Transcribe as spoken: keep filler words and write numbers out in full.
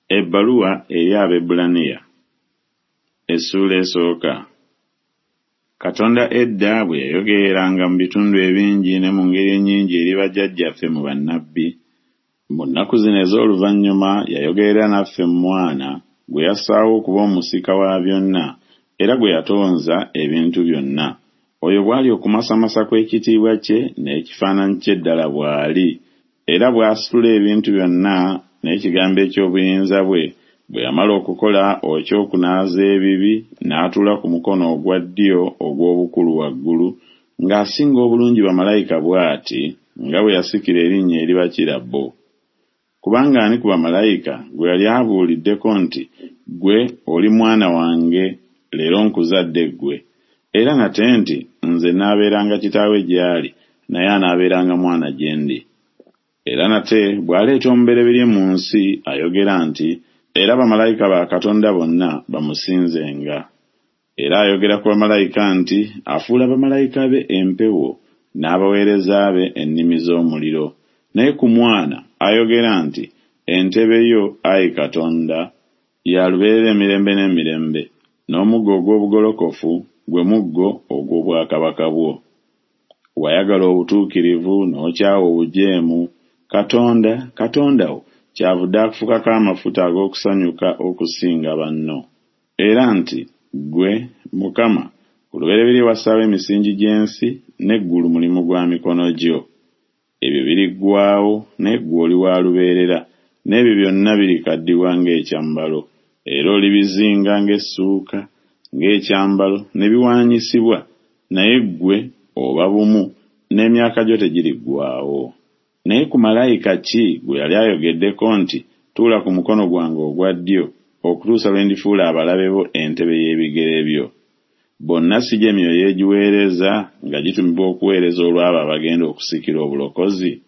Ebbaluwa eri Abaebbulaniya essuula esooka. Katonda edda bwe yayogereranga mu bitundu ebingi ne mu ngeri ennyingi eri bajjajjaffe mu bannabbi. Mu nnaku zino ez'oluvannyuma yayogerera naffe mu Mwana gwe yassaawo okuba omusika wa byonna era gwe yatonza ebintu byonna. Oyo bw'ali okumasamasa kw'ekitiibwa kye n'ekifaananyi kye ddala bw'ali, era bw'asitula ebintu byonna n'ekigambo eky'obuyinza bwe, bwe yamala okukola okyokunaaza ebibi n'atuula ku mukono ogwa ddyo ogw'obukulu waggulu, ng'asinga obulungi bamalayika bw'ati nga bwe yasikira erinnya eribakira bo. Kubanga ani ku bamalayika gwe yali abuuliddeko nti, "Ggwe oli mwana wange, leero nkuzadde ggwe," era nate nti, "Nze naabeeranga kitaawe gy'ali, naye anaabeeranga mwana gye ndi." Era nate bw'aleeta omubereberye mu nsi ayogera nti, "Era bamalayika ba Katonda bonna bamusinzenga." Era ayogera ku bamalayika nti, "Afuula bamalayika be empewo n'abaweereza be ennimi z'omuliro." Naye ku Mwana ayogera nti, "Entebe yo, Ayi Katonda, ya lubeerera emirembe n'emirembe, n'omuggo ogw'obugolokofu gwe muggo ogw'obwakabaka bwo. Wayagala obutuukirivu n'okyawa obujeemu. Katonda, Katonda wo kyavudde akufukako amafuta ag'okusanyuka okusinga banno." Era nti, "Ggwe, Mukama, ku lubereberye wassaawo emisingi gy'ensi, n'eggulu mulimu gwa mikono gyo. Ebyo biriggwaawo, naye ggwe oli wa lubeerera, n'ebyo byonna birikaddibwa ng'ekyambalo, era olibizinga ng'essuuka, ng'ekyambalo ne biwaanyisibwa, naye ggwe oba bumu, n'emyaka gyo tegiriggwaawo." Naye ku malayika ki gwe yali ayogeddeko nti, "Tuula ku mukono gwange ogwa ddyo okutuusa lwe ndifuula abalabe bo entebe y'ebigere byo"? Bonna si gye emyoyo egiweereza nga gitumibwa okuweereza olw'abo abagenda okusikira obulokozi?